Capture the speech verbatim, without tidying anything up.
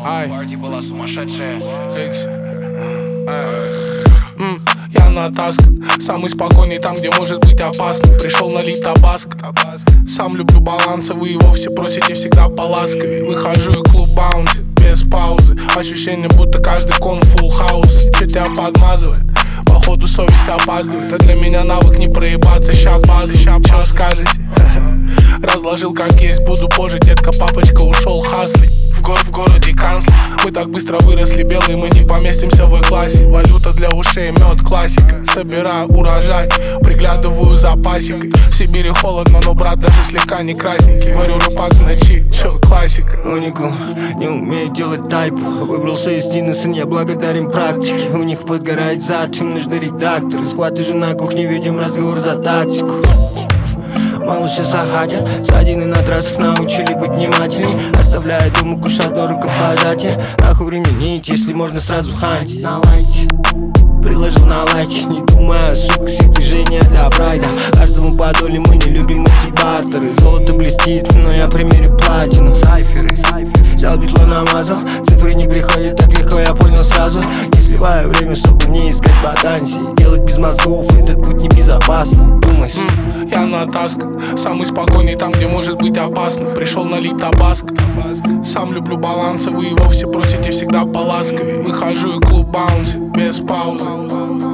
Ай, Парти была сумасшедшая. Икс. М, Я натаскан, самый спокойный там, где может быть опасно. Пришел налить табаско. Сам люблю баланса, вы и вовсе просите всегда поласковее. Выхожу и клуб баунси, без паузы. Ощущение, будто каждый кон фулл хаус. Че тебя подмазывает? Походу совесть опаздывает. А для меня навык не проебаться, ща базы. Че скажете? Разложил как есть, буду позже, детка, папочка ушел хаслить. В город, в городе канцлер. Мы так быстро выросли, белые, мы не поместимся в классе. Валюта для ушей, мед, классика. Собираю урожай, приглядываю за пасекой. В Сибири холодно, но брат даже слегка не красненький. Варю рыбак в ночи, чё, классика. Уникум, не умеет делать тайп. Выбрался из сын, я благодарен практике. У них подгорает зад, им нужны редакторы. Сквад и жена кухни, ведем разговор за тактику. Малыши заходят, с один и на трассах научили быть внимательней. Оставляя дома кушать до рукопожатия. Нахуй временить, если можно сразу хантить. На лайте, приложил на лайте, не думая о суках, все движения для прайда. Каждому по доле, мы не любим эти бартеры. Золото блестит, но я примерю платину. Сайферы, взял битло, намазал. Цифры не приходят так легко, я понял сразу. Не сливаю время, чтобы не искать вакансии. Делать без мозгов, этот путь небезопасный. Думай, М, Я натаскан, самый спокойный там, где может быть опасно. Пришел налить табаско. Сам люблю баланса, вы и вовсе просите всегда поласковее. Выхожу и клуб баунси, без паузы.